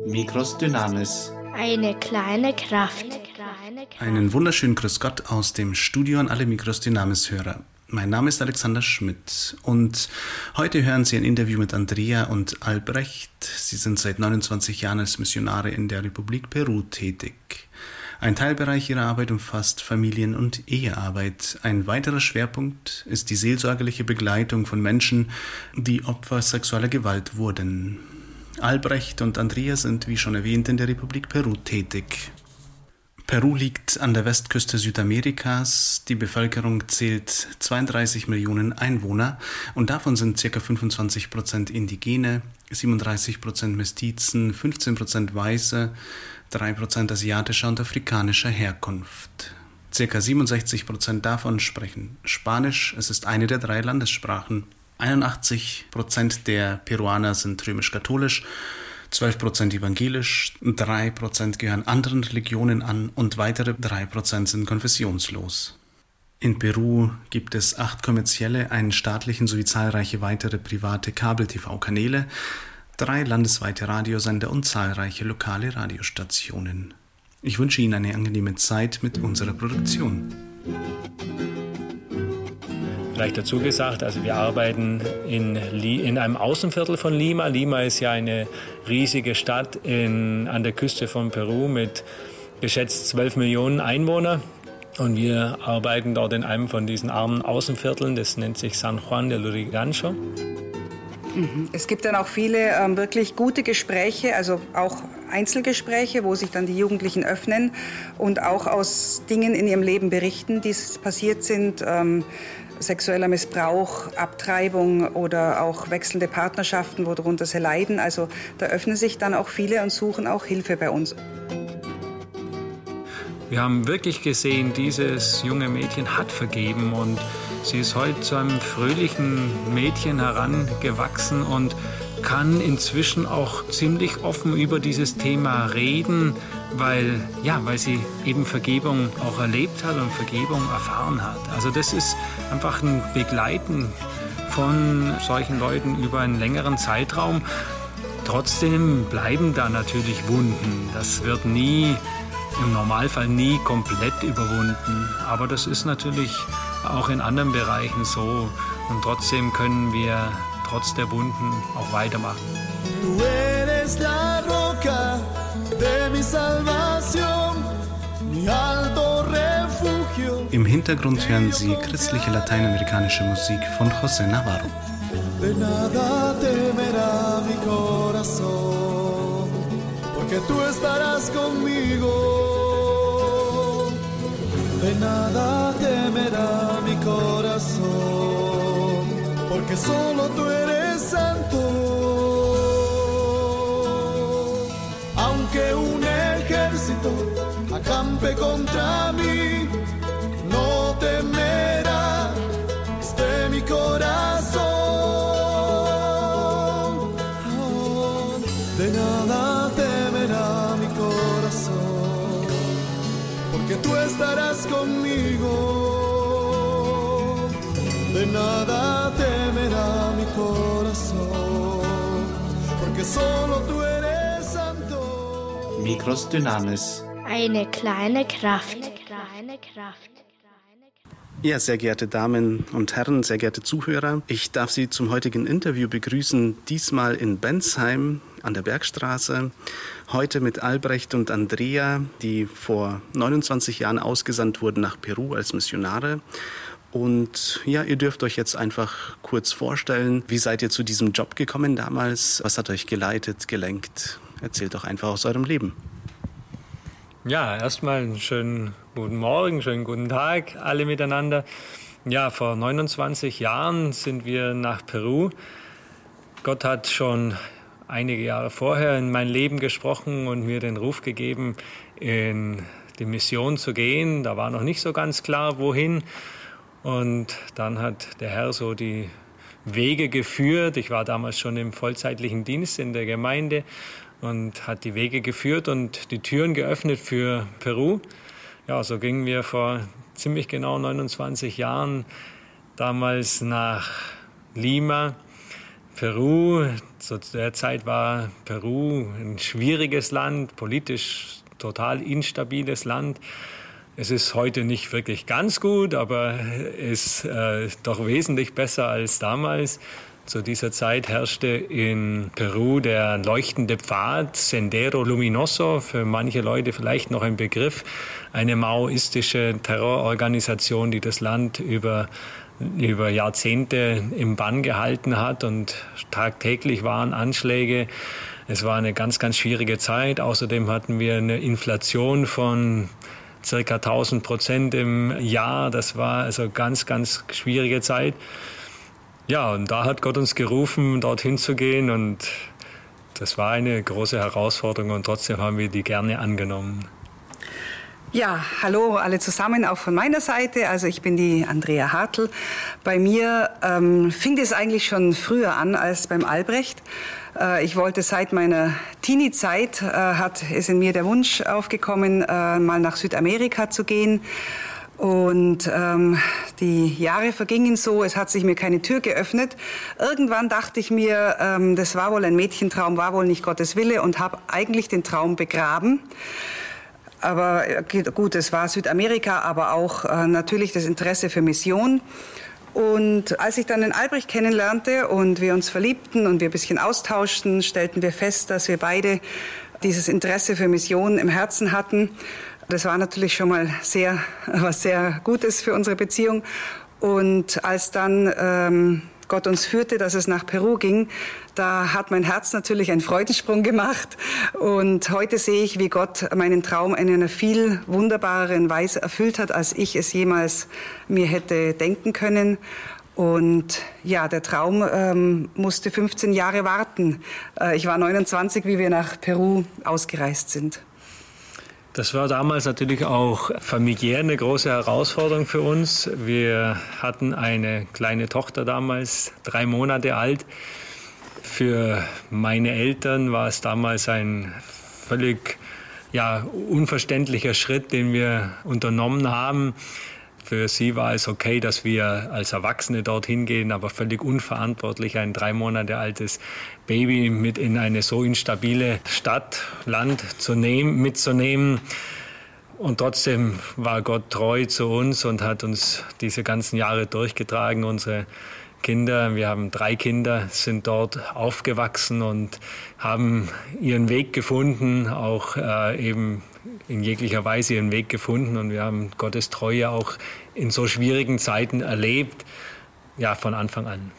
Micros Dynamis. Eine kleine Kraft. Einen wunderschönen Grüß Gott aus dem Studio an alle Micros Dynamis-Hörer. Mein Name ist Alexander Schmidt und heute hören Sie ein Interview mit Andrea und Albrecht. Sie sind seit 29 Jahren als Missionare in der Republik Peru tätig. Ein Teilbereich ihrer Arbeit umfasst Familien- und Ehearbeit. Ein weiterer Schwerpunkt ist die seelsorgerliche Begleitung von Menschen, die Opfer sexueller Gewalt wurden. Albrecht und Andrea sind, wie schon erwähnt, in der Republik Peru tätig. Peru liegt an der Westküste Südamerikas. Die Bevölkerung zählt 32 Millionen Einwohner und davon sind ca. 25% Indigene, 37% Mestizen, 15% Weiße, 3% asiatischer und afrikanischer Herkunft. Ca. 67% davon sprechen Spanisch, es ist eine der 3 Landessprachen. 81% der Peruaner sind römisch-katholisch, 12% evangelisch, 3% gehören anderen Religionen an und weitere 3% sind konfessionslos. In Peru gibt es 8 kommerzielle, einen staatlichen sowie zahlreiche weitere private Kabel-TV-Kanäle, 3 landesweite Radiosender und zahlreiche lokale Radiostationen. Ich wünsche Ihnen eine angenehme Zeit mit unserer Produktion. Vielleicht dazu gesagt, also wir arbeiten in einem Außenviertel von Lima. Lima ist ja eine riesige Stadt an der Küste von Peru mit geschätzt 12 Millionen Einwohnern. Und wir arbeiten dort in einem von diesen armen Außenvierteln, das nennt sich San Juan de Lurigancho. Es gibt dann auch viele wirklich gute Gespräche, also auch Einzelgespräche, wo sich dann die Jugendlichen öffnen und auch aus Dingen in ihrem Leben berichten, die passiert sind. Sexueller Missbrauch, Abtreibung oder auch wechselnde Partnerschaften, worunter sie leiden. Also da öffnen sich dann auch viele und suchen auch Hilfe bei uns. Wir haben wirklich gesehen, dieses junge Mädchen hat vergeben und sie ist heute zu einem fröhlichen Mädchen herangewachsen und kann inzwischen auch ziemlich offen über dieses Thema reden, weil sie eben Vergebung auch erlebt hat und Vergebung erfahren hat. Also das ist einfach ein Begleiten von solchen Leuten über einen längeren Zeitraum. Trotzdem bleiben da natürlich Wunden. Das wird im Normalfall nie komplett überwunden. Aber das ist natürlich auch in anderen Bereichen so. Und trotzdem können wir trotz der Wunden auch weitermachen. Du eres la roca de mi salvación, mi alto refugio. Im Hintergrund hören Sie christliche lateinamerikanische Musik von José Navarro. De nada temerá mi corazón, porque tú estarás conmigo. De nada temerá mi corazón, porque solo tú eres santo. Aunque un ejército acampe contra mí, no temerá este mi corazón. De nada temerá mi corazón, porque tú estarás conmigo. De nada temerá mi corazón, porque solo tú eres santo. Micros Dynamis. Eine kleine Kraft. Ja, sehr geehrte Damen und Herren, sehr geehrte Zuhörer, ich darf Sie zum heutigen Interview begrüßen, diesmal in Bensheim an der Bergstraße. Heute mit Albrecht und Andrea, die vor 29 Jahren ausgesandt wurden nach Peru als Missionare. Und ja, ihr dürft euch jetzt einfach kurz vorstellen, wie seid ihr zu diesem Job gekommen damals? Was hat euch geleitet, gelenkt? Erzählt doch einfach aus eurem Leben. Ja, erstmal einen schönen guten Morgen, schönen guten Tag alle miteinander. Ja, vor 29 Jahren sind wir nach Peru. Gott hat schon einige Jahre vorher in mein Leben gesprochen und mir den Ruf gegeben, in die Mission zu gehen. Da war noch nicht so ganz klar, wohin. Und dann hat der Herr so die Wege geführt. Ich war damals schon im vollzeitlichen Dienst in der Gemeinde und hat die Wege geführt und die Türen geöffnet für Peru. Ja, so gingen wir vor ziemlich genau 29 Jahren damals nach Lima Peru. Zu der Zeit war Peru ein schwieriges Land, politisch total instabiles Land. Es ist heute nicht wirklich ganz gut, aber ist doch wesentlich besser als damals. Zu dieser Zeit herrschte in Peru der leuchtende Pfad, Sendero Luminoso, für manche Leute vielleicht noch ein Begriff, eine maoistische Terrororganisation, die das Land über Jahrzehnte im Bann gehalten hat, und tagtäglich waren Anschläge. Es war eine ganz, ganz schwierige Zeit. Außerdem hatten wir eine Inflation von circa 1000% im Jahr. Das war also ganz, ganz schwierige Zeit. Ja, und da hat Gott uns gerufen, dorthin zu gehen, und das war eine große Herausforderung, und trotzdem haben wir die gerne angenommen. Ja, hallo alle zusammen, auch von meiner Seite. Also ich bin die Andrea Hartl. Bei mir fing es eigentlich schon früher an als beim Albrecht. Ich wollte seit meiner Teenie-Zeit, ist in mir der Wunsch aufgekommen, mal nach Südamerika zu gehen. Und die Jahre vergingen so, es hat sich mir keine Tür geöffnet. Irgendwann dachte ich mir, das war wohl ein Mädchentraum, war wohl nicht Gottes Wille, und habe eigentlich den Traum begraben. Aber gut, es war Südamerika, aber auch natürlich das Interesse für Mission. Und als ich dann den Albrecht kennenlernte und wir uns verliebten und wir ein bisschen austauschten, stellten wir fest, dass wir beide dieses Interesse für Mission im Herzen hatten. Das war natürlich schon mal was sehr Gutes für unsere Beziehung. Und als dann Gott uns führte, dass es nach Peru ging, da hat mein Herz natürlich einen Freudensprung gemacht. Und heute sehe ich, wie Gott meinen Traum in einer viel wunderbareren Weise erfüllt hat, als ich es jemals mir hätte denken können. Und ja, der Traum musste 15 Jahre warten. Ich war 29, wie wir nach Peru ausgereist sind. Das war damals natürlich auch familiär eine große Herausforderung für uns. Wir hatten eine kleine Tochter damals, 3 Monate alt. Für meine Eltern war es damals ein völlig unverständlicher Schritt, den wir unternommen haben. Für sie war es okay, dass wir als Erwachsene dorthin gehen, aber völlig unverantwortlich ein 3 Monate altes Baby mit in eine so instabile Stadt, Land mitzunehmen. Und trotzdem war Gott treu zu uns und hat uns diese ganzen Jahre durchgetragen. Unsere Kinder, wir haben 3 Kinder, sind dort aufgewachsen und haben ihren Weg gefunden, auch eben in jeglicher Weise ihren Weg gefunden. Und wir haben Gottes Treue auch in so schwierigen Zeiten erlebt, ja, von Anfang an.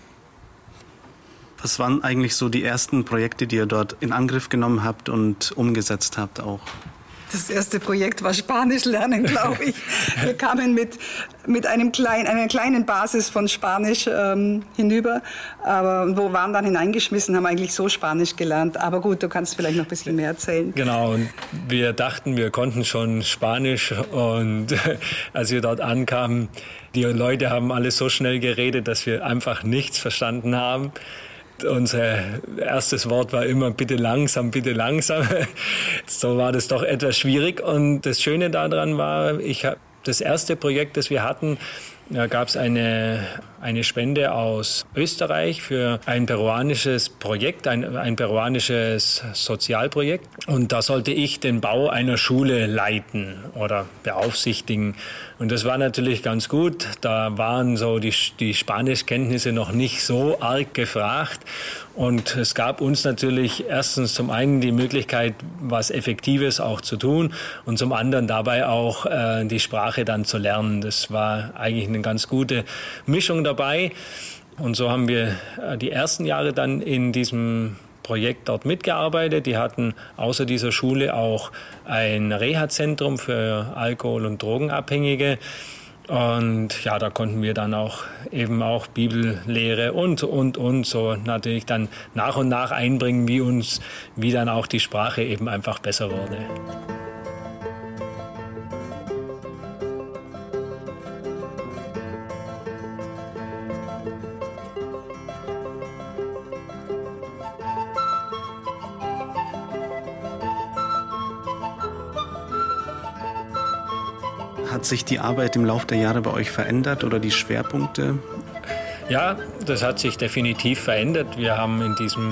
Was waren eigentlich so die ersten Projekte, die ihr dort in Angriff genommen habt und umgesetzt habt auch? Das erste Projekt war Spanisch lernen, glaube ich. Wir kamen mit einer kleinen Basis von Spanisch hinüber, aber wo waren dann hineingeschmissen, haben eigentlich so Spanisch gelernt. Aber gut, du kannst vielleicht noch ein bisschen mehr erzählen. Genau, und wir dachten, wir konnten schon Spanisch, und als wir dort ankamen, die Leute haben alle so schnell geredet, dass wir einfach nichts verstanden haben. Unser erstes Wort war immer bitte langsam, bitte langsam. So war das doch etwas schwierig. Und das Schöne daran war, das erste Projekt, das wir hatten, da gab es eine Spende aus Österreich für ein peruanisches Projekt, ein peruanisches Sozialprojekt. Und da sollte ich den Bau einer Schule leiten oder beaufsichtigen. Und das war natürlich ganz gut. Da waren so die Spanischkenntnisse noch nicht so arg gefragt. Und es gab uns natürlich erstens zum einen die Möglichkeit, was Effektives auch zu tun, und zum anderen dabei auch die Sprache dann zu lernen. Das war eigentlich eine ganz gute Mischung dabei. Und so haben wir die ersten Jahre dann in diesem Projekt dort mitgearbeitet. Die hatten außer dieser Schule auch ein Reha-Zentrum für Alkohol- und Drogenabhängige. Und ja, da konnten wir dann auch eben auch Bibellehre und so natürlich dann nach und nach einbringen, wie dann auch die Sprache eben einfach besser wurde. Hat sich die Arbeit im Laufe der Jahre bei euch verändert oder die Schwerpunkte? Ja, das hat sich definitiv verändert. Wir haben in diesem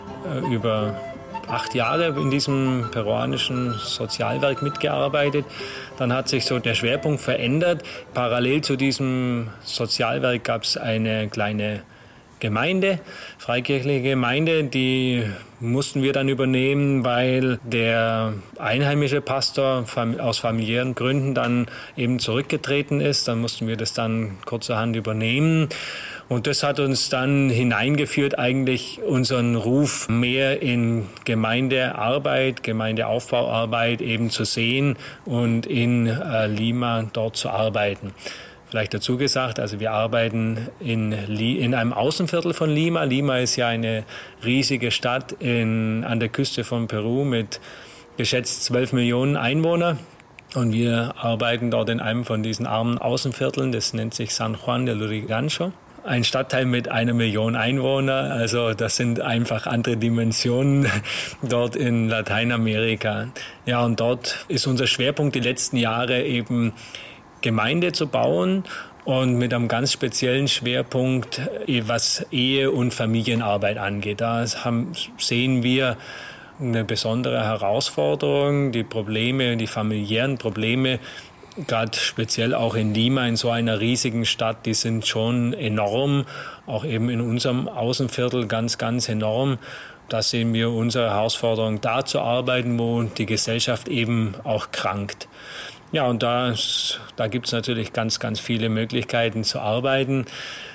über 8 Jahre in diesem peruanischen Sozialwerk mitgearbeitet. Dann hat sich so der Schwerpunkt verändert. Parallel zu diesem Sozialwerk gab es eine kleine Gemeinde, freikirchliche Gemeinde, die mussten wir dann übernehmen, weil der einheimische Pastor aus familiären Gründen dann eben zurückgetreten ist. Dann mussten wir das dann kurzerhand übernehmen. Und das hat uns dann hineingeführt, eigentlich unseren Ruf mehr in Gemeindearbeit, Gemeindeaufbauarbeit eben zu sehen und in Lima dort zu arbeiten. Vielleicht dazu gesagt, also wir arbeiten in einem Außenviertel von Lima. Lima ist ja eine riesige Stadt an der Küste von Peru mit geschätzt 12 Millionen Einwohnern. Und wir arbeiten dort in einem von diesen armen Außenvierteln, das nennt sich San Juan de Lurigancho. Ein Stadtteil mit 1 Million Einwohnern, also das sind einfach andere Dimensionen dort in Lateinamerika. Ja, und dort ist unser Schwerpunkt die letzten Jahre eben Gemeinde zu bauen und mit einem ganz speziellen Schwerpunkt, was Ehe- und Familienarbeit angeht. Da sehen wir eine besondere Herausforderung, die familiären Probleme, gerade speziell auch in Lima, in so einer riesigen Stadt, die sind schon enorm, auch eben in unserem Außenviertel ganz, ganz enorm. Da sehen wir unsere Herausforderung, da zu arbeiten, wo die Gesellschaft eben auch krankt. Ja, und da gibt es natürlich ganz, ganz viele Möglichkeiten zu arbeiten.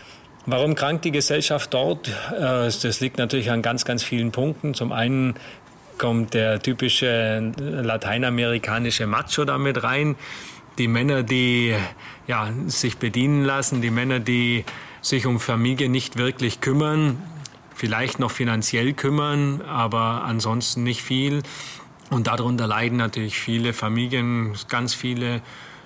Warum krankt die Gesellschaft dort? Das liegt natürlich an ganz, ganz vielen Punkten. Zum einen kommt der typische lateinamerikanische Macho damit rein. Die Männer, die sich bedienen lassen, die Männer, die sich um Familie nicht wirklich kümmern, vielleicht noch finanziell kümmern, aber ansonsten nicht viel. Und darunter leiden natürlich viele Familien, ganz viele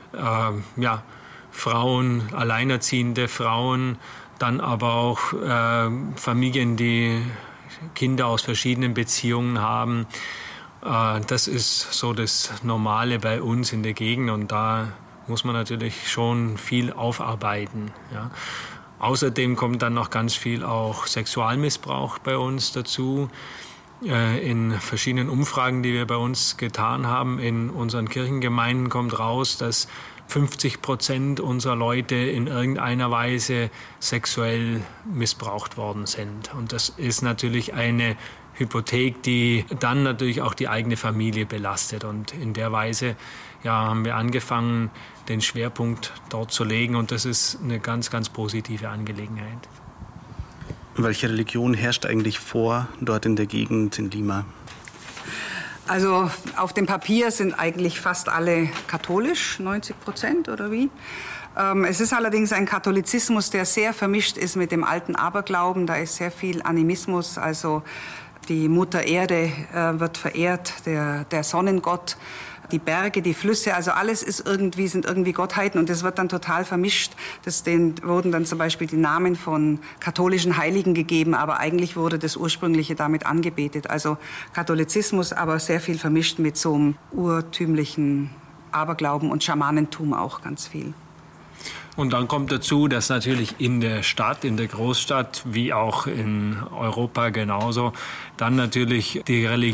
Frauen, alleinerziehende Frauen, dann aber auch Familien, die Kinder aus verschiedenen Beziehungen haben. Das ist so das Normale bei uns in der Gegend und da muss man natürlich schon viel aufarbeiten. Ja. Außerdem kommt dann noch ganz viel auch Sexualmissbrauch bei uns dazu. In verschiedenen Umfragen, die wir bei uns getan haben, in unseren Kirchengemeinden kommt raus, dass 50% unserer Leute in irgendeiner Weise sexuell missbraucht worden sind. Und das ist natürlich eine Hypothek, die dann natürlich auch die eigene Familie belastet. Und in der Weise haben wir angefangen, den Schwerpunkt dort zu legen. Und das ist eine ganz, ganz positive Angelegenheit. Welche Religion herrscht eigentlich vor dort in der Gegend in Lima? Also auf dem Papier sind eigentlich fast alle katholisch, 90% oder wie. Es ist allerdings ein Katholizismus, der sehr vermischt ist mit dem alten Aberglauben. Da ist sehr viel Animismus, also die Mutter Erde wird verehrt, der Sonnengott. Die Berge, die Flüsse, also alles sind irgendwie Gottheiten und das wird dann total vermischt. Denen wurden dann zum Beispiel die Namen von katholischen Heiligen gegeben, aber eigentlich wurde das Ursprüngliche damit angebetet. Also Katholizismus, aber sehr viel vermischt mit so einem urtümlichen Aberglauben und Schamanentum auch ganz viel. Und dann kommt dazu, dass natürlich in der Stadt, in der Großstadt, wie auch in Europa genauso, dann natürlich die Leute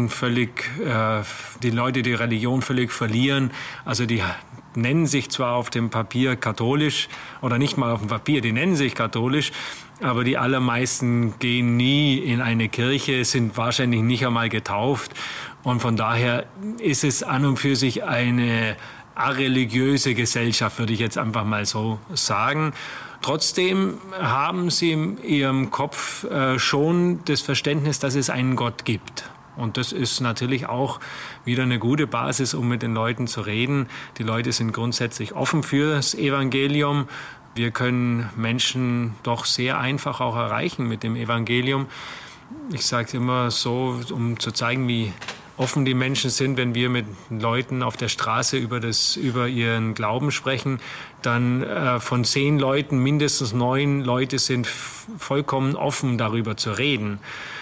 die Religion völlig verlieren. Also die nennen sich zwar auf dem Papier katholisch, oder nicht mal auf dem Papier, die nennen sich katholisch, aber die allermeisten gehen nie in eine Kirche, sind wahrscheinlich nicht einmal getauft. Und von daher ist es an und für sich eine areligiöse Gesellschaft, würde ich jetzt einfach mal so sagen. Trotzdem haben sie in ihrem Kopf schon das Verständnis, dass es einen Gott gibt. Und das ist natürlich auch wieder eine gute Basis, um mit den Leuten zu reden. Die Leute sind grundsätzlich offen für das Evangelium. Wir können Menschen doch sehr einfach auch erreichen mit dem Evangelium. Ich sage immer so, um zu zeigen, wie offen die Menschen sind, wenn wir mit Leuten auf der Straße über ihren Glauben sprechen, dann von 10 Leuten mindestens 9 Leute sind vollkommen offen, darüber zu reden.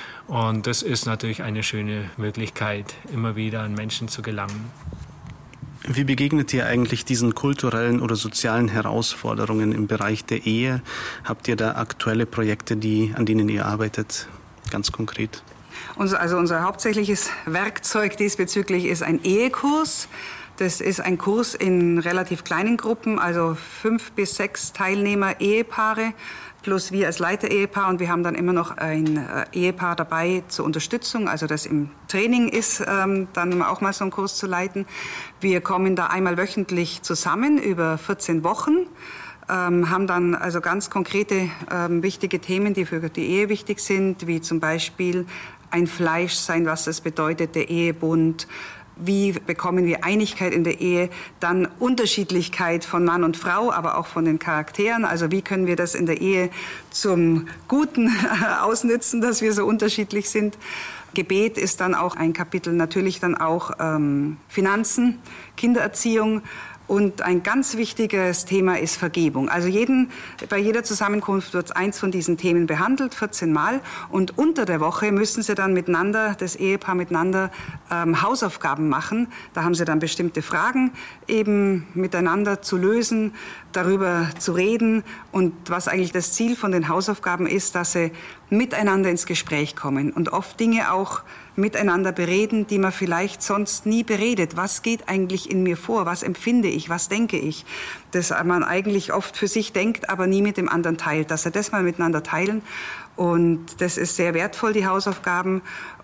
Und das ist natürlich eine schöne Möglichkeit, immer wieder an Menschen zu gelangen. Wie begegnet ihr eigentlich diesen kulturellen oder sozialen Herausforderungen im Bereich der Ehe? Habt ihr da aktuelle Projekte, an denen ihr arbeitet, ganz konkret? Unser hauptsächliches Werkzeug diesbezüglich ist ein Ehekurs. Das ist ein Kurs in relativ kleinen Gruppen, also 5 bis 6 Teilnehmer, Ehepaare, plus wir als Leiter-Ehepaar. Und wir haben dann immer noch ein Ehepaar dabei zur Unterstützung, also das im Training ist, dann auch mal so einen Kurs zu leiten. Wir kommen da einmal wöchentlich zusammen über 14 Wochen. Haben dann also ganz konkrete wichtige Themen, die für die Ehe wichtig sind, wie zum Beispiel ein Fleisch sein, was das bedeutet, der Ehebund. Wie bekommen wir Einigkeit in der Ehe? Dann Unterschiedlichkeit von Mann und Frau, aber auch von den Charakteren. Also wie können wir das in der Ehe zum Guten ausnützen, dass wir so unterschiedlich sind? Gebet ist dann auch ein Kapitel, natürlich dann auch Finanzen, Kindererziehung. Und ein ganz wichtiges Thema ist Vergebung. Also bei jeder Zusammenkunft wird eins von diesen Themen behandelt, 14 Mal. Und unter der Woche müssen sie dann miteinander, das Ehepaar miteinander, Hausaufgaben machen. Da haben sie dann bestimmte Fragen eben miteinander zu lösen, darüber zu reden. Und was eigentlich das Ziel von den Hausaufgaben ist, dass sie miteinander ins Gespräch kommen und oft Dinge auch miteinander bereden, die man vielleicht sonst nie beredet. Was geht eigentlich in mir vor? Was empfinde ich? Was denke ich? Das man eigentlich oft für sich denkt, aber nie mit dem anderen teilt. Dass sie das mal miteinander teilen. Und das ist sehr wertvoll, die Hausaufgaben.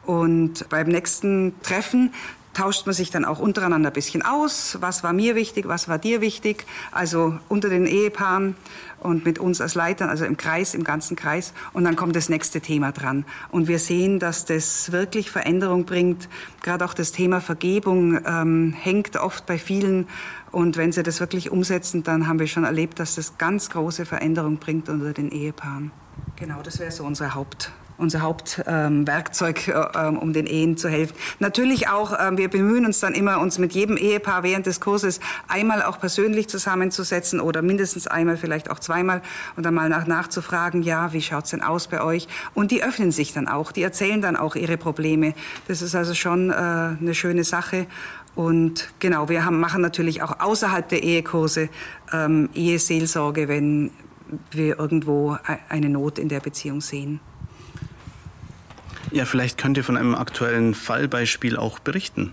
Und beim nächsten Treffen tauscht man sich dann auch untereinander ein bisschen aus. Was war mir wichtig? Was war dir wichtig? Also unter den Ehepaaren und mit uns als Leitern, also im ganzen Kreis. Und dann kommt das nächste Thema dran. Und wir sehen, dass das wirklich Veränderung bringt. Gerade auch das Thema Vergebung hängt oft bei vielen. Und wenn sie das wirklich umsetzen, dann haben wir schon erlebt, dass das ganz große Veränderung bringt unter den Ehepaaren. Genau, das wäre so unser Hauptwerkzeug, um den Ehen zu helfen. Natürlich auch, wir bemühen uns dann immer, uns mit jedem Ehepaar während des Kurses einmal auch persönlich zusammenzusetzen oder mindestens einmal, vielleicht auch zweimal und dann mal nachzufragen, ja, wie schaut's denn aus bei euch? Und die öffnen sich dann auch, die erzählen dann auch ihre Probleme. Das ist also schon eine schöne Sache. Und genau, wir machen natürlich auch außerhalb der Ehekurse Eheseelsorge, wenn wir irgendwo eine Not in der Beziehung sehen. Ja, vielleicht könnt ihr von einem aktuellen Fallbeispiel auch berichten.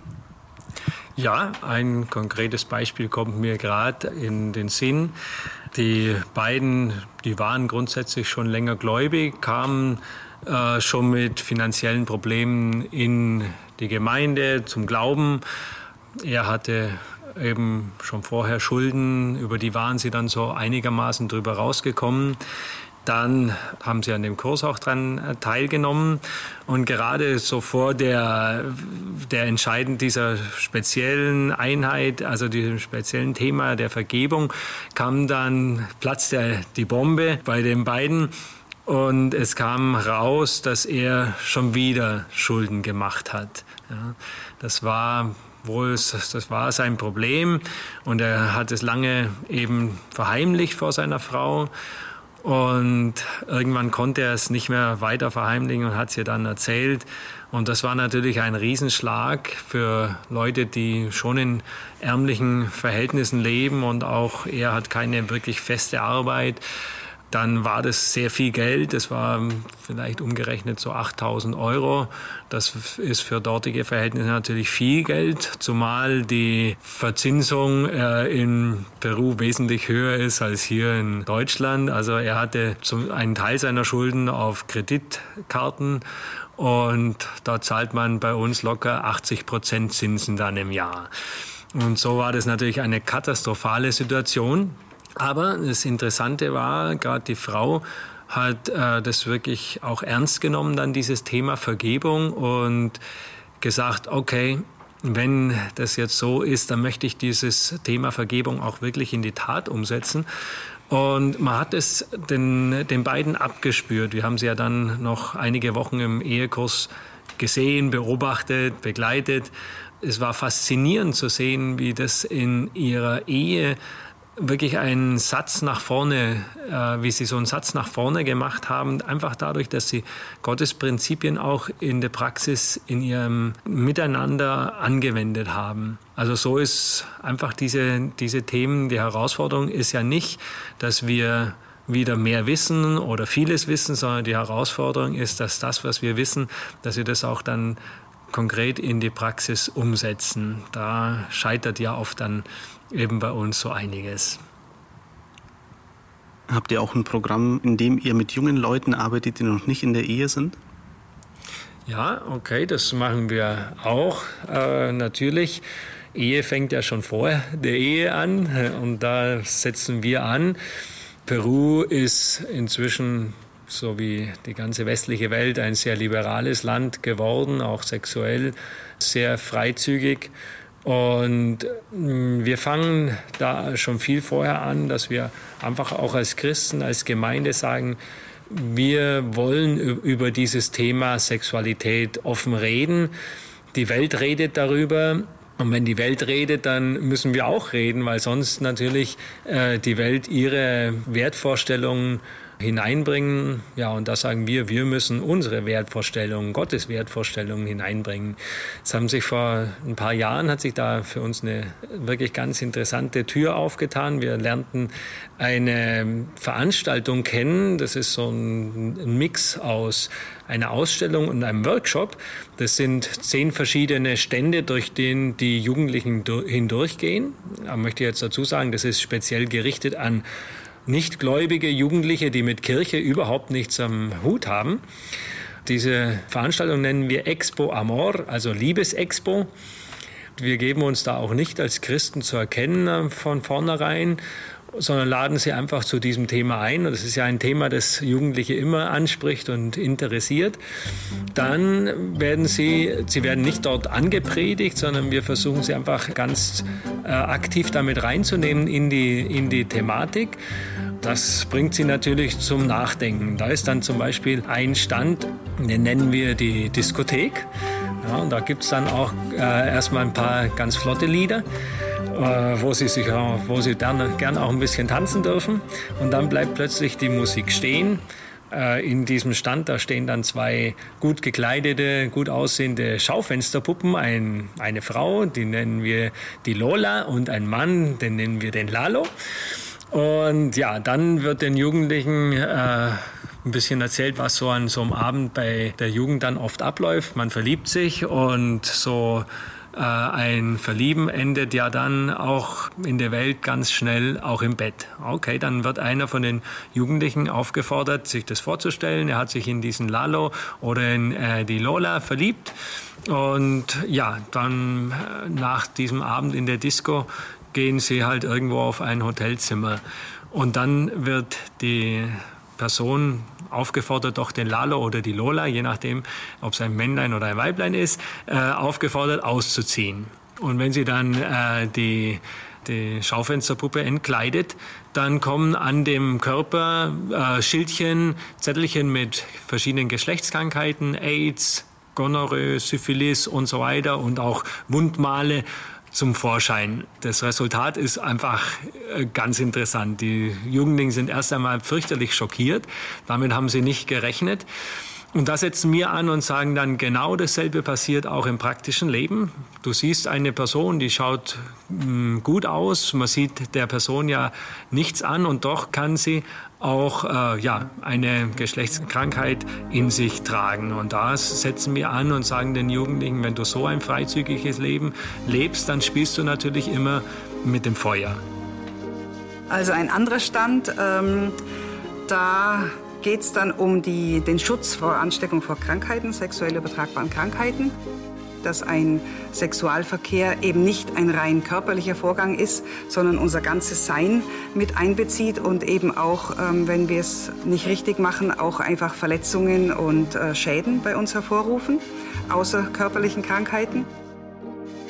Ja, ein konkretes Beispiel kommt mir gerade in den Sinn. Die beiden, die waren grundsätzlich schon länger gläubig, kamen schon mit finanziellen Problemen in die Gemeinde zum Glauben. Er hatte eben schon vorher Schulden, über die waren sie dann so einigermaßen drüber rausgekommen. Dann haben sie an dem Kurs auch dran teilgenommen und gerade so vor der Entscheidung dieser speziellen Einheit, also diesem speziellen Thema der Vergebung, platzte die Bombe bei den beiden und es kam raus, dass er schon wieder Schulden gemacht hat. Ja, das war sein Problem und er hat es lange eben verheimlicht vor seiner Frau. Und irgendwann konnte er es nicht mehr weiter verheimlichen und hat es ihr dann erzählt. Und das war natürlich ein Riesenschlag für Leute, die schon in ärmlichen Verhältnissen leben und auch er hat keine wirklich feste Arbeit. Dann war das sehr viel Geld, das war vielleicht umgerechnet so 8.000 €. Das ist für dortige Verhältnisse natürlich viel Geld, zumal die Verzinsung in Peru wesentlich höher ist als hier in Deutschland. Also er hatte einen Teil seiner Schulden auf Kreditkarten und da zahlt man bei uns locker 80% Zinsen dann im Jahr. Und so war das natürlich eine katastrophale Situation. Aber das Interessante war, gerade die Frau hat das wirklich auch ernst genommen, dann dieses Thema Vergebung und gesagt, okay, wenn das jetzt so ist, dann möchte ich dieses Thema Vergebung auch wirklich in die Tat umsetzen. Und man hat es den beiden abgespürt. Wir haben sie ja dann noch einige Wochen im Ehekurs gesehen, beobachtet, begleitet. Es war faszinierend zu sehen, wie das in ihrer Ehe wirklich einen Satz nach vorne, wie sie so einen Satz nach vorne gemacht haben, einfach dadurch, dass sie Gottes Prinzipien auch in der Praxis, in ihrem Miteinander angewendet haben. Also so ist einfach diese Themen, die Herausforderung ist ja nicht, dass wir wieder mehr wissen oder vieles wissen, sondern die Herausforderung ist, dass das, was wir wissen, dass wir das auch dann konkret in die Praxis umsetzen. Da scheitert ja oft dann eben bei uns so einiges. Habt ihr auch ein Programm, in dem ihr mit jungen Leuten arbeitet, die noch nicht in der Ehe sind? Ja, okay, das machen wir auch. Natürlich, Ehe fängt ja schon vor der Ehe an und da setzen wir an. Peru ist inzwischen, so wie die ganze westliche Welt, ein sehr liberales Land geworden, auch sexuell sehr freizügig. Und wir fangen da schon viel vorher an, dass wir einfach auch als Christen, als Gemeinde sagen, wir wollen über dieses Thema Sexualität offen reden. Die Welt redet darüber. Und wenn die Welt redet, dann müssen wir auch reden, weil sonst natürlich die Welt ihre Wertvorstellungen hineinbringen. Ja, und da sagen wir müssen unsere Wertvorstellungen, Gottes Wertvorstellungen hineinbringen. Es haben sich vor ein paar Jahren, hat sich da für uns eine wirklich ganz interessante Tür aufgetan. Wir lernten eine Veranstaltung kennen. Das ist so ein Mix aus einer Ausstellung und einem Workshop. Das sind 10 verschiedene Stände, durch den die Jugendlichen hindurchgehen. Da möchte ich jetzt dazu sagen, das ist speziell gerichtet an nichtgläubige Jugendliche, die mit Kirche überhaupt nichts am Hut haben. Diese Veranstaltung nennen wir Expo Amor, also Liebesexpo. Wir geben uns da auch nicht als Christen zu erkennen von vornherein, sondern laden sie einfach zu diesem Thema ein. Und das ist ja ein Thema, das Jugendliche immer anspricht und interessiert. Dann werden sie werden nicht dort angepredigt, sondern wir versuchen sie einfach ganz aktiv damit reinzunehmen in die Thematik. Das bringt sie natürlich zum Nachdenken. Da ist dann zum Beispiel ein Stand, den nennen wir die Diskothek. Ja, und da gibt es dann auch erstmal ein paar ganz flotte Lieder, wo sie dann gern auch ein bisschen tanzen dürfen. Und dann bleibt plötzlich die Musik stehen. In diesem Stand, da stehen dann 2 gut gekleidete, gut aussehende Schaufensterpuppen. Eine Frau, die nennen wir die Lola, und ein Mann, den nennen wir den Lalo. Und ja, dann wird den Jugendlichen ein bisschen erzählt, was so an so einem Abend bei der Jugend dann oft abläuft. Man verliebt sich und so ein Verlieben endet ja dann auch in der Welt ganz schnell auch im Bett. Okay, dann wird einer von den Jugendlichen aufgefordert, sich das vorzustellen. Er hat sich in diesen Lalo oder in die Lola verliebt. Und ja, dann nach diesem Abend in der Disco gehen sie halt irgendwo auf ein Hotelzimmer. Und dann wird die Person aufgefordert, doch den Lalo oder die Lola, je nachdem, ob es ein Männlein oder ein Weiblein ist, aufgefordert auszuziehen. Und wenn sie dann die Schaufensterpuppe entkleidet, dann kommen an dem Körper Schildchen, Zettelchen mit verschiedenen Geschlechtskrankheiten, AIDS, Gonorrhoe, Syphilis und so weiter und auch Wundmale zum Vorschein. Das Resultat ist einfach ganz interessant. Die Jugendlichen sind erst einmal fürchterlich schockiert. Damit haben sie nicht gerechnet. Und da setzen wir an und sagen dann, genau dasselbe passiert auch im praktischen Leben. Du siehst eine Person, die schaut gut aus. Man sieht der Person ja nichts an und doch kann sie auch eine Geschlechtskrankheit in sich tragen. Und da setzen wir an und sagen den Jugendlichen, wenn du so ein freizügiges Leben lebst, dann spielst du natürlich immer mit dem Feuer. Also ein anderer Stand, da geht es dann um den Schutz vor Ansteckung vor Krankheiten, sexuell übertragbaren Krankheiten. Dass ein Sexualverkehr eben nicht ein rein körperlicher Vorgang ist, sondern unser ganzes Sein mit einbezieht und eben auch, wenn wir es nicht richtig machen, auch einfach Verletzungen und Schäden bei uns hervorrufen, außer körperlichen Krankheiten.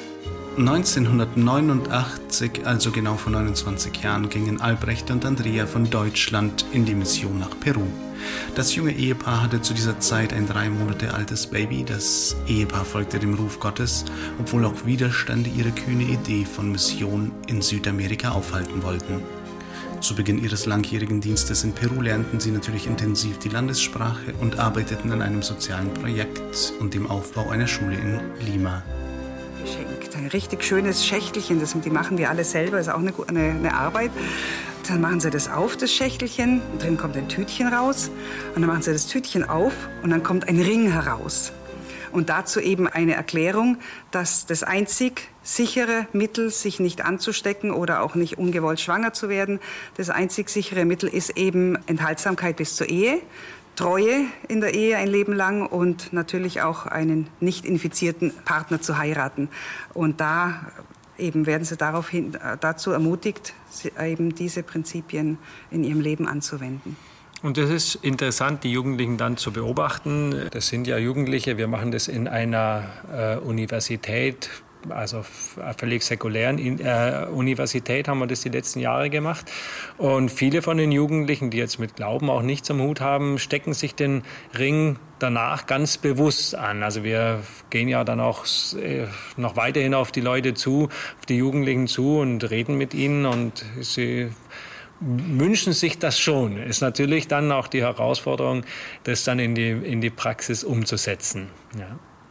1989, also genau vor 29 Jahren, gingen Albrecht und Andrea von Deutschland in die Mission nach Peru. Das junge Ehepaar hatte zu dieser Zeit ein 3 Monate altes Baby. Das Ehepaar folgte dem Ruf Gottes, obwohl auch Widerstände ihre kühne Idee von Mission in Südamerika aufhalten wollten. Zu Beginn ihres langjährigen Dienstes in Peru lernten sie natürlich intensiv die Landessprache und arbeiteten an einem sozialen Projekt und dem Aufbau einer Schule in Lima. Geschenkt. Ein richtig schönes Schächtelchen, die machen wir alle selber, ist auch eine Arbeit. Dann machen sie das auf, das Schächtelchen, und drin kommt ein Tütchen raus. Und dann machen sie das Tütchen auf und dann kommt ein Ring heraus. Und dazu eben eine Erklärung, dass das einzig sichere Mittel, sich nicht anzustecken oder auch nicht ungewollt schwanger zu werden, das einzig sichere Mittel ist eben Enthaltsamkeit bis zur Ehe. Treue in der Ehe ein Leben lang und natürlich auch einen nicht infizierten Partner zu heiraten. Und da eben werden sie dazu ermutigt, eben diese Prinzipien in ihrem Leben anzuwenden. Und das ist interessant, die Jugendlichen dann zu beobachten. Das sind ja Jugendliche, wir machen das in einer Universität, also völlig säkulären Universität haben wir das die letzten Jahre gemacht. Und viele von den Jugendlichen, die jetzt mit Glauben auch nichts am Hut haben, stecken sich den Ring danach ganz bewusst an. Also wir gehen ja dann auch noch weiterhin auf die Leute zu, auf die Jugendlichen zu und reden mit ihnen und sie wünschen sich das schon. Ist natürlich dann auch die Herausforderung, das dann in die Praxis umzusetzen. Ja.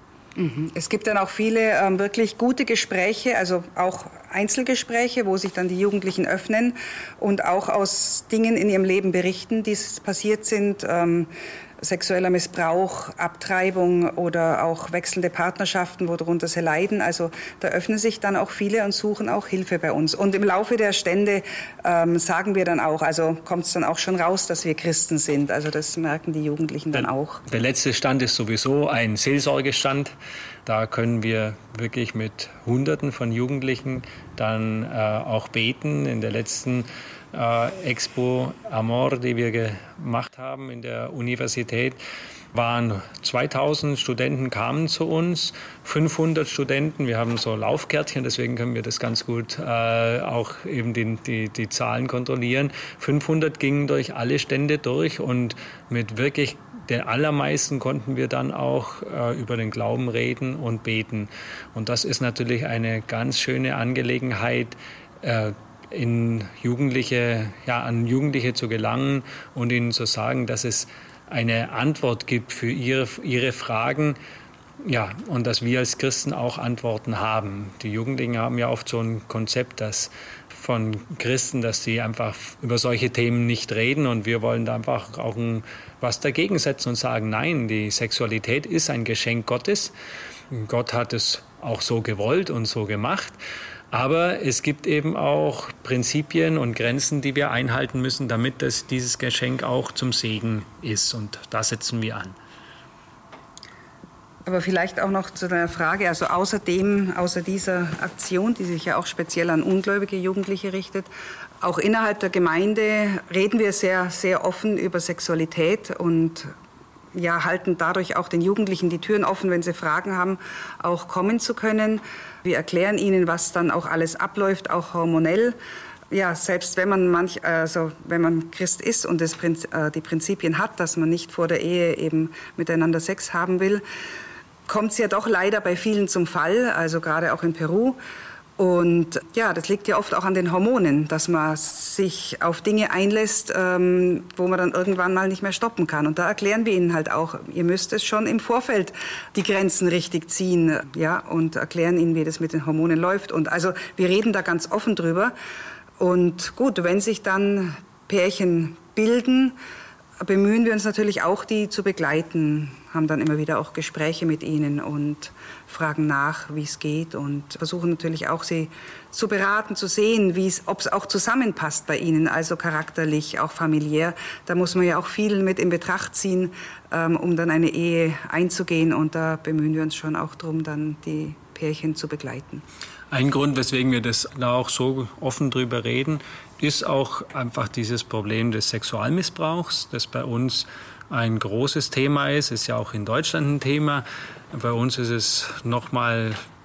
Es gibt dann auch viele wirklich gute Gespräche, also auch Einzelgespräche, wo sich dann die Jugendlichen öffnen und auch aus Dingen in ihrem Leben berichten, die passiert sind. Sexueller Missbrauch, Abtreibung oder auch wechselnde Partnerschaften, worunter sie leiden. Also da öffnen sich dann auch viele und suchen auch Hilfe bei uns. Und im Laufe der Stände sagen wir dann auch, also kommt es dann auch schon raus, dass wir Christen sind. Also das merken die Jugendlichen dann auch. Der letzte Stand ist sowieso ein Seelsorgestand. Da können wir wirklich mit Hunderten von Jugendlichen dann auch beten. In der letzten Expo Amor, die wir gemacht haben in der Universität, waren 2000 Studenten kamen zu uns, 500 Studenten, wir haben so Laufkärtchen, deswegen können wir das ganz gut auch eben die Zahlen kontrollieren. 500 gingen durch alle Stände durch und mit wirklich den allermeisten konnten wir dann auch über den Glauben reden und beten. Und das ist natürlich eine ganz schöne Angelegenheit, an Jugendliche zu gelangen und ihnen zu sagen, dass es eine Antwort gibt für ihre Fragen, ja, und dass wir als Christen auch Antworten haben. Die Jugendlichen haben ja oft so ein Konzept, von Christen, dass sie einfach über solche Themen nicht reden, und wir wollen da einfach auch was dagegen setzen und sagen, nein, die Sexualität ist ein Geschenk Gottes. Gott hat es auch so gewollt und so gemacht. Aber es gibt eben auch Prinzipien und Grenzen, die wir einhalten müssen, damit dieses Geschenk auch zum Segen ist. Und da setzen wir an. Aber vielleicht auch noch zu der Frage, also außer dieser Aktion, die sich ja auch speziell an ungläubige Jugendliche richtet, auch innerhalb der Gemeinde reden wir sehr, sehr offen über Sexualität und ja, halten dadurch auch den Jugendlichen die Türen offen, wenn sie Fragen haben, auch kommen zu können. Wir erklären ihnen, was dann auch alles abläuft, auch hormonell. Ja, selbst wenn man wenn man Christ ist und die Prinzipien hat, dass man nicht vor der Ehe eben miteinander Sex haben will, kommt es ja doch leider bei vielen zum Fall, also gerade auch in Peru. Und ja, das liegt ja oft auch an den Hormonen, dass man sich auf Dinge einlässt, wo man dann irgendwann mal nicht mehr stoppen kann. Und da erklären wir ihnen halt auch, ihr müsst es schon im Vorfeld die Grenzen richtig ziehen, ja, und erklären ihnen, wie das mit den Hormonen läuft. Und also wir reden da ganz offen drüber. Und gut, wenn sich dann Pärchen bilden, bemühen wir uns natürlich auch, die zu begleiten, haben dann immer wieder auch Gespräche mit ihnen und fragen nach, wie es geht, und versuchen natürlich auch, sie zu beraten, zu sehen, ob es auch zusammenpasst bei ihnen, also charakterlich, auch familiär. Da muss man ja auch viel mit in Betracht ziehen, um dann eine Ehe einzugehen, und da bemühen wir uns schon auch darum, dann die Pärchen zu begleiten. Ein Grund, weswegen wir da auch so offen drüber reden, ist auch einfach dieses Problem des Sexualmissbrauchs, das bei uns ein großes Thema ist ja auch in Deutschland ein Thema. Bei uns ist es noch mal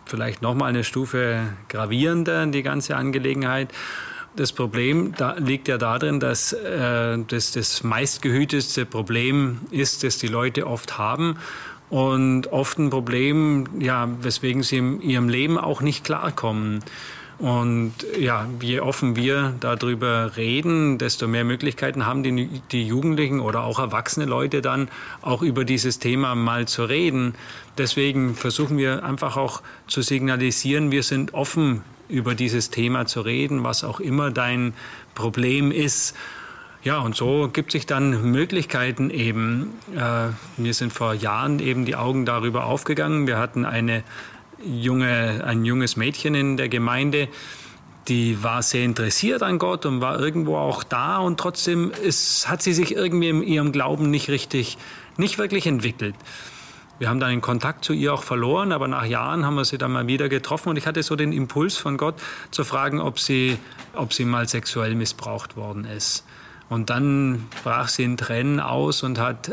vielleicht nochmal eine Stufe gravierender, die ganze Angelegenheit. Das Problem liegt ja darin, dass das meistgehütetste Problem ist, das die Leute oft haben. Und oft ein Problem, ja, weswegen sie in ihrem Leben auch nicht klarkommen. Und ja, je offen wir darüber reden, desto mehr Möglichkeiten haben die Jugendlichen oder auch erwachsene Leute dann auch über dieses Thema mal zu reden. Deswegen versuchen wir einfach auch zu signalisieren, wir sind offen, über dieses Thema zu reden, was auch immer dein Problem ist. Ja, und so gibt sich dann Möglichkeiten eben. Mir sind vor Jahren eben die Augen darüber aufgegangen. Wir hatten ein junges Mädchen in der Gemeinde, die war sehr interessiert an Gott und war irgendwo auch da. Und trotzdem hat sie sich irgendwie in ihrem Glauben nicht wirklich entwickelt. Wir haben dann den Kontakt zu ihr auch verloren, aber nach Jahren haben wir sie dann mal wieder getroffen. Und ich hatte so den Impuls von Gott zu fragen, ob sie mal sexuell missbraucht worden ist. Und dann brach sie in Tränen aus und hat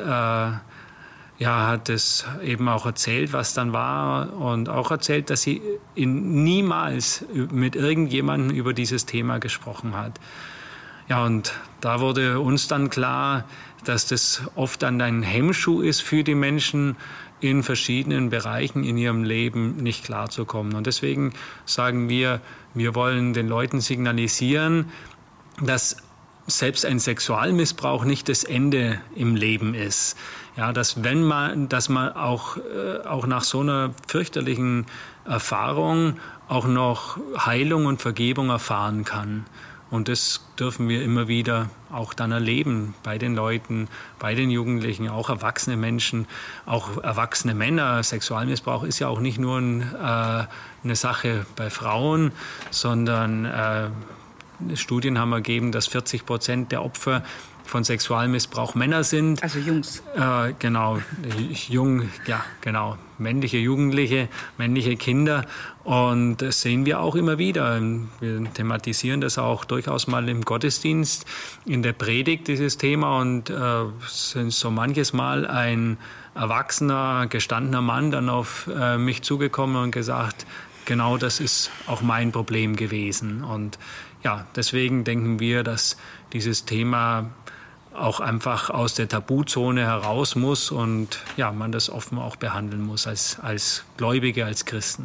es eben auch erzählt, was dann war. Und auch erzählt, dass sie niemals mit irgendjemandem über dieses Thema gesprochen hat. Ja, und da wurde uns dann klar, dass das oft dann ein Hemmschuh ist für die Menschen, in verschiedenen Bereichen in ihrem Leben nicht klarzukommen. Und deswegen sagen wir wollen den Leuten signalisieren, dass selbst ein Sexualmissbrauch nicht das Ende im Leben ist. Ja, dass man auch nach so einer fürchterlichen Erfahrung auch noch Heilung und Vergebung erfahren kann. Und das dürfen wir immer wieder auch dann erleben bei den Leuten, bei den Jugendlichen, auch erwachsene Menschen, auch erwachsene Männer. Sexualmissbrauch ist ja auch nicht nur eine Sache bei Frauen, sondern Studien haben ergeben, dass 40% der Opfer von Sexualmissbrauch Männer sind. Also Jungs. Genau, männliche Jugendliche, männliche Kinder. Und das sehen wir auch immer wieder. Wir thematisieren das auch durchaus mal im Gottesdienst, in der Predigt, dieses Thema. Und sind so manches Mal ein erwachsener, gestandener Mann dann auf mich zugekommen und gesagt, genau das ist auch mein Problem gewesen. Und ja, deswegen denken wir, dass dieses Thema auch einfach aus der Tabuzone heraus muss und ja, man das offen auch behandeln muss als Gläubige, als Christen.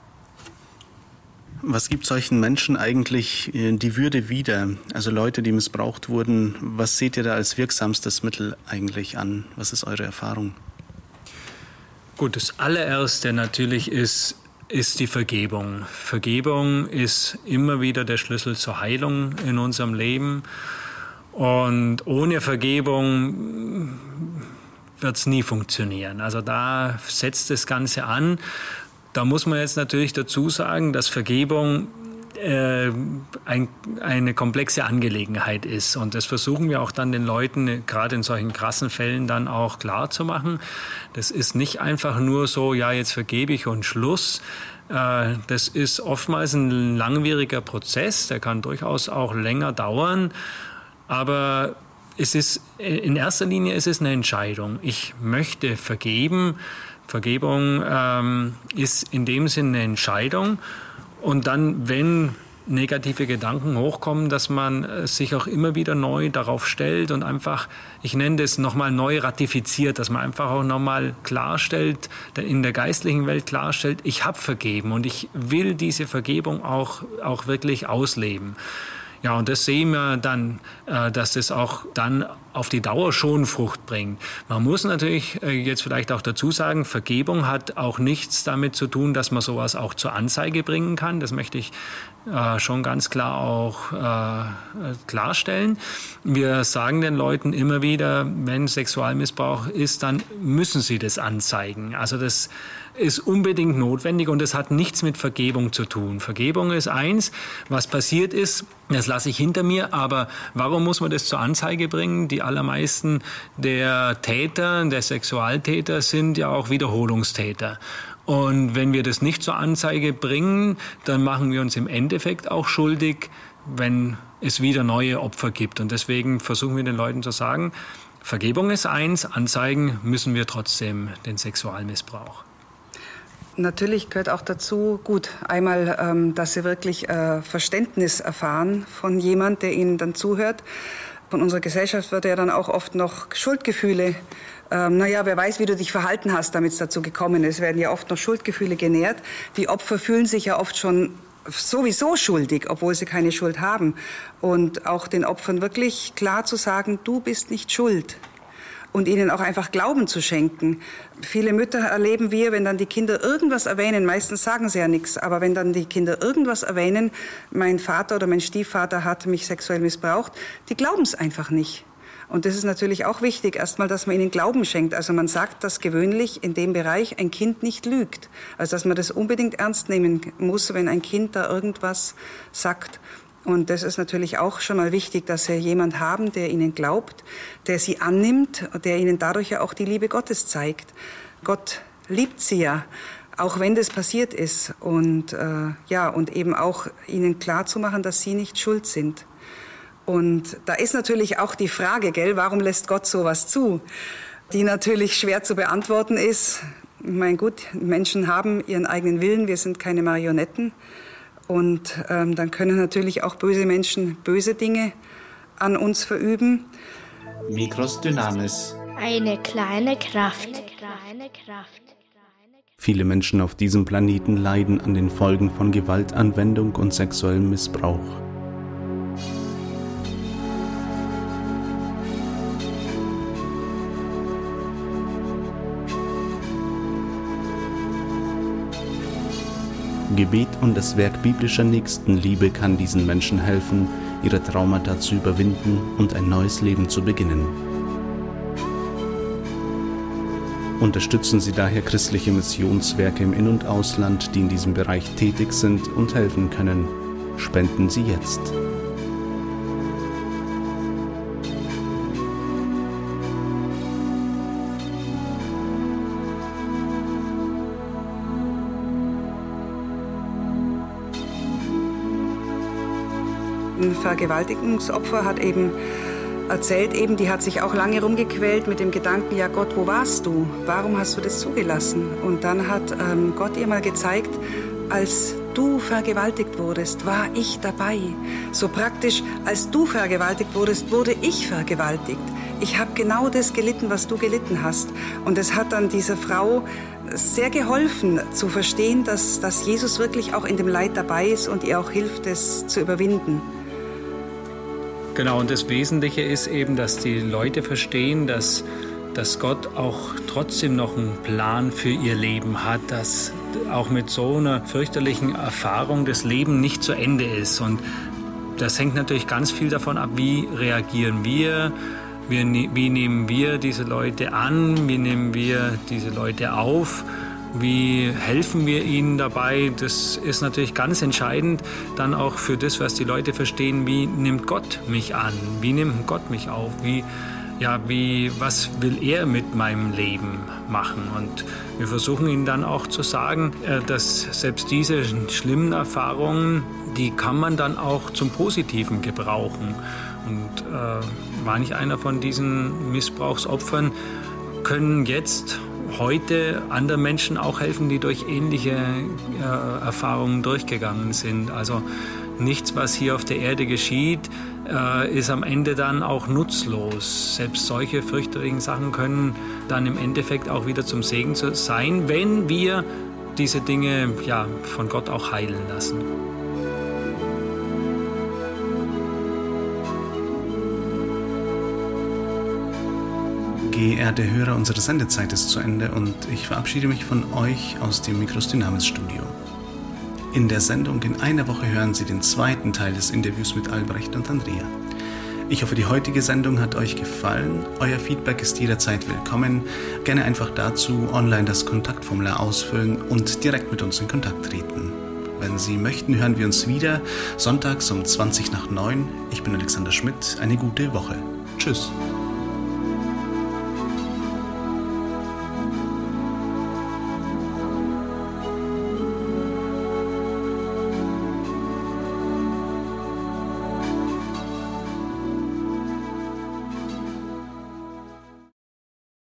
Was gibt solchen Menschen eigentlich die Würde wieder? Also Leute, die missbraucht wurden, was seht ihr da als wirksamstes Mittel eigentlich an? Was ist eure Erfahrung? Gut, das allererste natürlich ist die Vergebung. Vergebung ist immer wieder der Schlüssel zur Heilung in unserem Leben. Und ohne Vergebung wird es nie funktionieren. Also da setzt das Ganze an. Da muss man jetzt natürlich dazu sagen, dass Vergebung eine komplexe Angelegenheit ist. Und das versuchen wir auch dann den Leuten, gerade in solchen krassen Fällen, dann auch klar zu machen. Das ist nicht einfach nur so, ja, jetzt vergebe ich und Schluss. Das ist oftmals ein langwieriger Prozess, der kann durchaus auch länger dauern. Aber in erster Linie ist es eine Entscheidung. Ich möchte vergeben. Vergebung ist in dem Sinne eine Entscheidung. Und dann, wenn negative Gedanken hochkommen, dass man sich auch immer wieder neu darauf stellt und einfach, ich nenne das nochmal neu ratifiziert, dass man einfach auch nochmal klarstellt, in der geistlichen Welt klarstellt, ich habe vergeben und ich will diese Vergebung auch wirklich ausleben. Ja, und das sehen wir dann, dass das auch dann auf die Dauer schon Frucht bringt. Man muss natürlich jetzt vielleicht auch dazu sagen, Vergebung hat auch nichts damit zu tun, dass man sowas auch zur Anzeige bringen kann. Das möchte ich schon ganz klar auch klarstellen. Wir sagen den Leuten immer wieder, wenn Sexualmissbrauch ist, dann müssen sie das anzeigen. Also das ist unbedingt notwendig und es hat nichts mit Vergebung zu tun. Vergebung ist eins, was passiert ist, das lasse ich hinter mir, aber warum muss man das zur Anzeige bringen? Die allermeisten der Sexualtäter sind ja auch Wiederholungstäter. Und wenn wir das nicht zur Anzeige bringen, dann machen wir uns im Endeffekt auch schuldig, wenn es wieder neue Opfer gibt. Und deswegen versuchen wir den Leuten zu sagen, Vergebung ist eins, anzeigen müssen wir trotzdem den Sexualmissbrauch. Natürlich gehört auch dazu, einmal, dass sie wirklich Verständnis erfahren von jemand, der ihnen dann zuhört. Von unserer Gesellschaft wird ja dann auch oft noch Schuldgefühle, wer weiß, wie du dich verhalten hast, damit es dazu gekommen ist, werden ja oft noch Schuldgefühle genährt. Die Opfer fühlen sich ja oft schon sowieso schuldig, obwohl sie keine Schuld haben. Und auch den Opfern wirklich klar zu sagen, du bist nicht schuld. Und ihnen auch einfach Glauben zu schenken. Viele Mütter erleben wir, wenn dann die Kinder irgendwas erwähnen, meistens sagen sie ja nichts, aber wenn dann die Kinder irgendwas erwähnen, mein Vater oder mein Stiefvater hat mich sexuell missbraucht, die glauben es einfach nicht. Und das ist natürlich auch wichtig, erstmal, dass man ihnen Glauben schenkt. Also man sagt, dass gewöhnlich in dem Bereich ein Kind nicht lügt. Also dass man das unbedingt ernst nehmen muss, wenn ein Kind da irgendwas sagt. Und das ist natürlich auch schon mal wichtig, dass sie jemand haben, der ihnen glaubt, der sie annimmt, der ihnen dadurch ja auch die Liebe Gottes zeigt. Gott liebt sie ja, auch wenn das passiert ist. Und eben auch ihnen klarzumachen, dass sie nicht schuld sind. Und da ist natürlich auch die Frage, warum lässt Gott sowas zu? Die natürlich schwer zu beantworten ist. Ich meine, gut, Menschen haben ihren eigenen Willen, wir sind keine Marionetten. Und dann können natürlich auch böse Menschen böse Dinge an uns verüben. Mikros Dynamis. Eine kleine Kraft. Viele Menschen auf diesem Planeten leiden an den Folgen von Gewaltanwendung und sexuellem Missbrauch. Gebet und das Werk biblischer Nächstenliebe kann diesen Menschen helfen, ihre Traumata zu überwinden und ein neues Leben zu beginnen. Unterstützen Sie daher christliche Missionswerke im In- und Ausland, die in diesem Bereich tätig sind und helfen können. Spenden Sie jetzt. Ein Vergewaltigungsopfer hat erzählt, die hat sich auch lange rumgequält mit dem Gedanken, ja Gott, wo warst du? Warum hast du das zugelassen? Und dann hat Gott ihr mal gezeigt, als du vergewaltigt wurdest, war ich dabei. So praktisch, als du vergewaltigt wurdest, wurde ich vergewaltigt. Ich habe genau das gelitten, was du gelitten hast. Und es hat dann dieser Frau sehr geholfen zu verstehen, dass Jesus wirklich auch in dem Leid dabei ist und ihr auch hilft, es zu überwinden. Genau, und das Wesentliche ist eben, dass die Leute verstehen, dass Gott auch trotzdem noch einen Plan für ihr Leben hat, dass auch mit so einer fürchterlichen Erfahrung das Leben nicht zu Ende ist. Und das hängt natürlich ganz viel davon ab, wie reagieren wir, wie nehmen wir diese Leute an, wie nehmen wir diese Leute auf, wie helfen wir ihnen dabei. Das ist natürlich ganz entscheidend dann auch für das, was die Leute verstehen, wie nimmt Gott mich an, wie nimmt Gott mich auf, was will er mit meinem Leben machen? Und wir versuchen ihnen dann auch zu sagen, dass selbst diese schlimmen Erfahrungen, die kann man dann auch zum Positiven gebrauchen. Und manch einer von diesen Missbrauchsopfern können jetzt heute anderen Menschen auch helfen, die durch ähnliche Erfahrungen durchgegangen sind. Also nichts, was hier auf der Erde geschieht, ist am Ende dann auch nutzlos. Selbst solche fürchterlichen Sachen können dann im Endeffekt auch wieder zum Segen sein, wenn wir diese Dinge von Gott auch heilen lassen. Geehrte Hörer, unsere Sendezeit ist zu Ende und ich verabschiede mich von euch aus dem Mikros Dynamis Studio. In der Sendung in einer Woche hören Sie den zweiten Teil des Interviews mit Albrecht und Andrea. Ich hoffe, die heutige Sendung hat euch gefallen. Euer Feedback ist jederzeit willkommen. Gerne einfach dazu online das Kontaktformular ausfüllen und direkt mit uns in Kontakt treten. Wenn Sie möchten, hören wir uns wieder sonntags um 20:20. Ich bin Alexander Schmidt. Eine gute Woche. Tschüss.